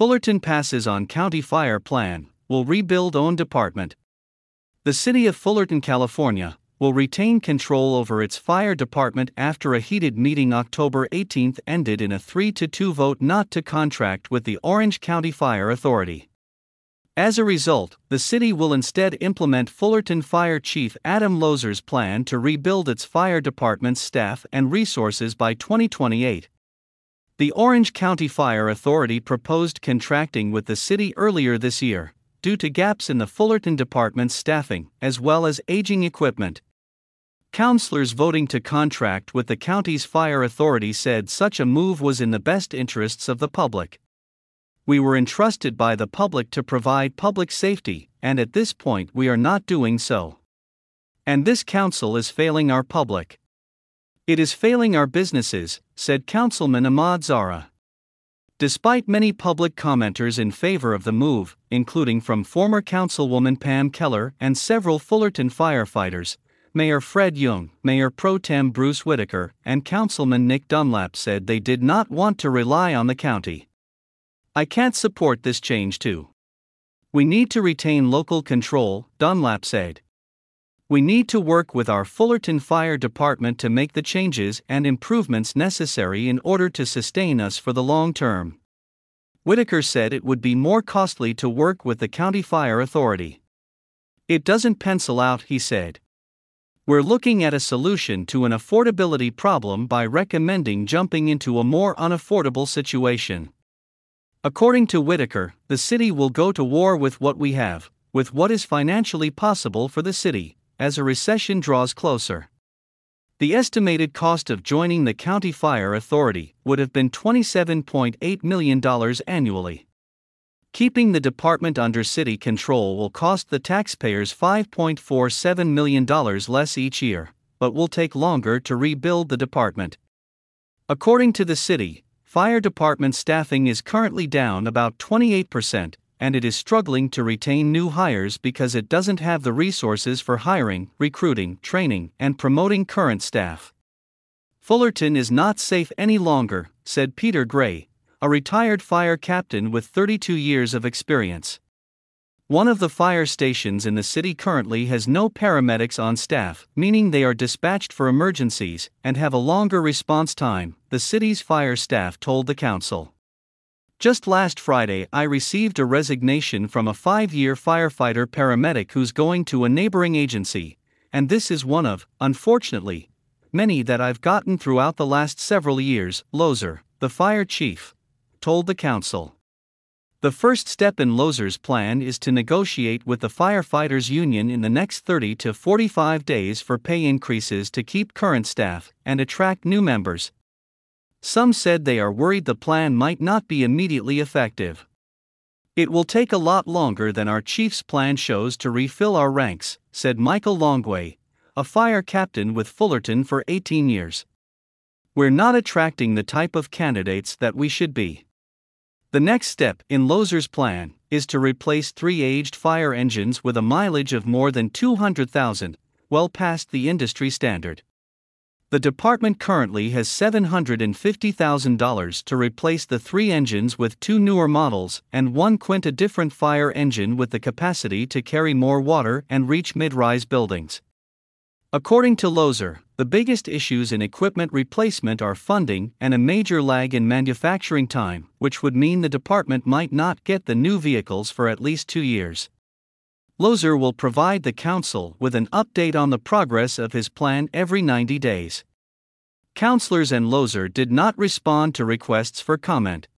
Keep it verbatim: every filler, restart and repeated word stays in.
Fullerton passes on county fire plan, will rebuild own department. The city of Fullerton, California, will retain control over its fire department after a heated meeting October eighteenth ended in a three to two vote not to contract with the Orange County Fire Authority. As a result, the city will instead implement Fullerton Fire Chief Adam Lozer's plan to rebuild its fire department's staff and resources by twenty twenty-eight. The Orange County Fire Authority proposed contracting with the city earlier this year, due to gaps in the Fullerton department's staffing, as well as aging equipment. Councilors voting to contract with the county's fire authority said such a move was in the best interests of the public. We were entrusted by the public to provide public safety, and at this point we are not doing so. And this council is failing our public. It is failing our businesses, said Councilman Ahmad Zara. Despite many public commenters in favor of the move, including from former Councilwoman Pam Keller and several Fullerton firefighters, Mayor Fred Young, Mayor Pro Tem Bruce Whitaker, and Councilman Nick Dunlap said they did not want to rely on the county. I can't support this change too. We need to retain local control, Dunlap said. We need to work with our Fullerton Fire Department to make the changes and improvements necessary in order to sustain us for the long term. Whitaker said it would be more costly to work with the County Fire Authority. It doesn't pencil out, he said. We're looking at a solution to an affordability problem by recommending jumping into a more unaffordable situation. According to Whitaker, the city will go to war with what we have, with what is financially possible for the city, as a recession draws closer. The estimated cost of joining the County Fire Authority would have been twenty-seven point eight million dollars annually. Keeping the department under city control will cost the taxpayers five point four seven million dollars less each year, but will take longer to rebuild the department. According to the city, fire department staffing is currently down about twenty-eight percent, and it is struggling to retain new hires because it doesn't have the resources for hiring, recruiting, training, and promoting current staff. Fullerton is not safe any longer, said Peter Gray, a retired fire captain with thirty-two years of experience. One of the fire stations in the city currently has no paramedics on staff, meaning they are dispatched for emergencies and have a longer response time, the city's fire staff told the council. Just last Friday, I received a resignation from a five-year firefighter paramedic who's going to a neighboring agency, and this is one of, unfortunately, many that I've gotten throughout the last several years, Lozer, the fire chief, told the council. The first step in Lozer's plan is to negotiate with the firefighters union in the next thirty to forty-five days for pay increases to keep current staff and attract new members. Some said they are worried the plan might not be immediately effective. It will take a lot longer than our chief's plan shows to refill our ranks, said Michael Longway, a fire captain with Fullerton for eighteen years. We're not attracting the type of candidates that we should be. The next step in Lozer's plan is to replace three aged fire engines with a mileage of more than two hundred thousand, well past the industry standard. The department currently has seven hundred fifty thousand dollars to replace the three engines with two newer models and one Quinta different fire engine with the capacity to carry more water and reach mid-rise buildings. According to Lozer, the biggest issues in equipment replacement are funding and a major lag in manufacturing time, which would mean the department might not get the new vehicles for at least two years. Lozer will provide the council with an update on the progress of his plan every ninety days. Councilors and Lozer did not respond to requests for comment.